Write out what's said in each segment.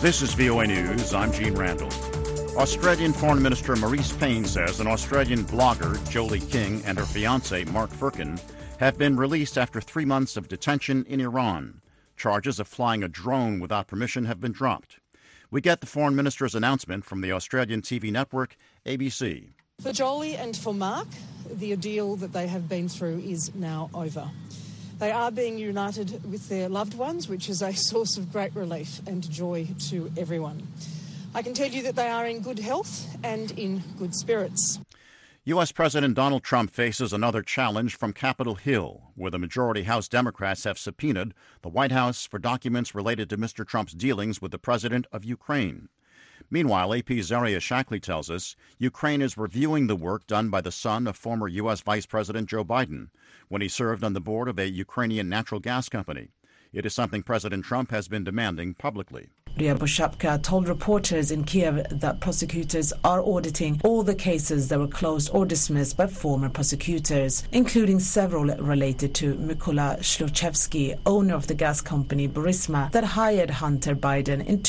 This is VOA News. I'm Gene Randall. Australian Foreign Minister Marise Payne says an Australian blogger, Jolie King, and her fiancé, Mark Firkin, have been released after 3 months of detention in Iran. Charges of flying a drone without permission have been dropped. We get the Foreign Minister's announcement from the Australian TV network ABC. For Jolie and for Mark, the ordeal that they have been through is now over. They are being united with their loved ones, which is a source of great relief and joy to everyone. I can tell you that they are in good health and in good spirits. U.S. President Donald Trump faces another challenge from Capitol Hill, where the majority House Democrats have subpoenaed the White House for documents related to Mr. Trump's dealings with the president of Ukraine. Meanwhile, AP's Zaria Shackley tells us Ukraine is reviewing the work done by the son of former U.S. Vice President Joe Biden when he served on the board of a Ukrainian natural gas company. It is something President Trump has been demanding publicly. Ryabushabka told reporters in Kiev that prosecutors are auditing all the cases that were closed or dismissed by former prosecutors, including several related to Mykola Shlochevsky, owner of the gas company Burisma that hired Hunter Biden in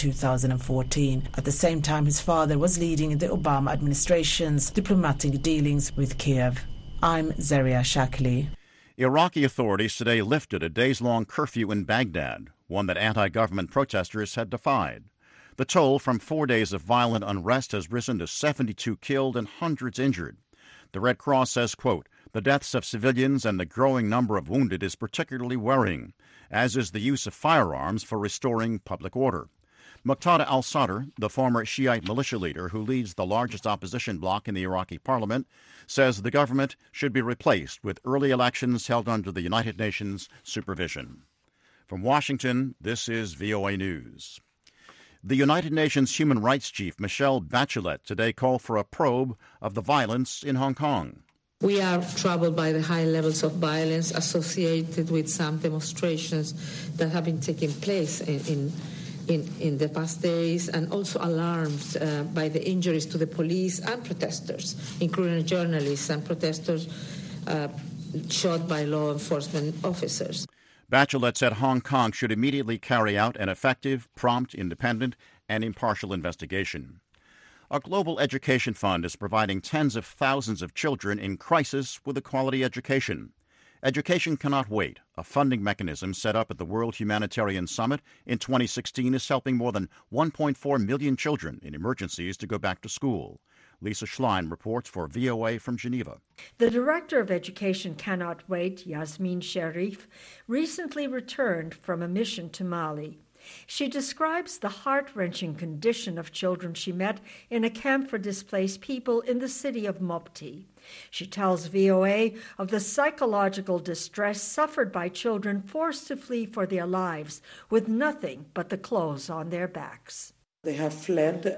2014. At the same time, his father was leading the Obama administration's diplomatic dealings with Kiev. I'm Zaria Shackley. Iraqi authorities today lifted a days-long curfew in Baghdad, one that anti-government protesters had defied. The toll from 4 days of violent unrest has risen to 72 killed and hundreds injured. The Red Cross says, quote, the deaths of civilians and the growing number of wounded is particularly worrying, as is the use of firearms for restoring public order. Muqtada al-Sadr, the former Shiite militia leader who leads the largest opposition bloc in the Iraqi parliament, says the government should be replaced with early elections held under the United Nations supervision. From Washington, this is VOA News. The United Nations Human Rights Chief, Michelle Bachelet, today called for a probe of the violence in Hong Kong. We are troubled by the high levels of violence associated with some demonstrations that have been taking place in the past days, and also alarmed by the injuries to the police and protesters, including journalists and protesters shot by law enforcement officers. Bachelet said Hong Kong should immediately carry out an effective, prompt, independent, and impartial investigation. A global education fund is providing tens of thousands of children in crisis with a quality education. Education Cannot Wait, a funding mechanism set up at the World Humanitarian Summit in 2016, is helping more than 1.4 million children in emergencies to go back to school. Lisa Schlein reports for VOA from Geneva. The director of Education Cannot Wait, Yasmin Sharif, recently returned from a mission to Mali. She describes the heart-wrenching condition of children she met in a camp for displaced people in the city of Mopti. She tells VOA of the psychological distress suffered by children forced to flee for their lives with nothing but the clothes on their backs. They have fled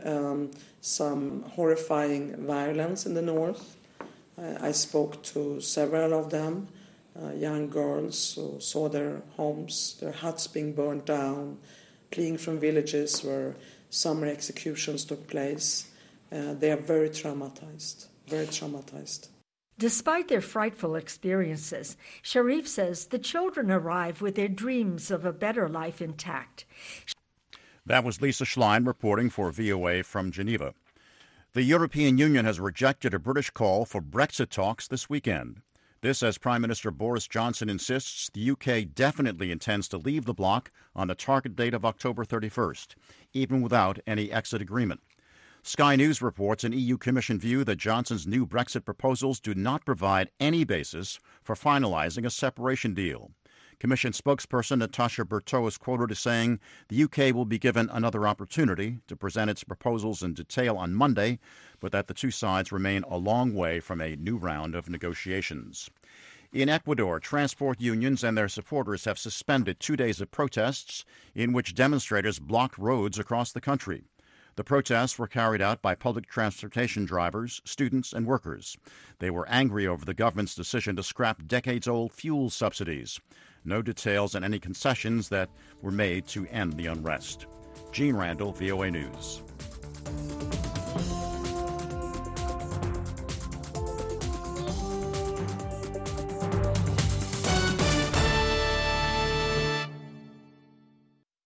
some horrifying violence in the north. I spoke to several of them, young girls who saw their homes, their huts being burned down, fleeing from villages where summer executions took place. They are very traumatized. Very traumatized. Despite their frightful experiences, Sharif says the children arrive with their dreams of a better life intact. That was Lisa Schlein reporting for VOA from Geneva. The European Union has rejected a British call for Brexit talks this weekend. This as Prime Minister Boris Johnson insists the UK definitely intends to leave the bloc on the target date of October 31st, even without any exit agreement. Sky News reports an EU Commission view that Johnson's new Brexit proposals do not provide any basis for finalizing a separation deal. Commission spokesperson Natasha Bertot is quoted as saying the UK will be given another opportunity to present its proposals in detail on Monday, but that the two sides remain a long way from a new round of negotiations. In Ecuador, transport unions and their supporters have suspended 2 days of protests in which demonstrators blocked roads across the country. The protests were carried out by public transportation drivers, students, and workers. They were angry over the government's decision to scrap decades-old fuel subsidies. No details on any concessions that were made to end the unrest. Gene Randall, VOA News.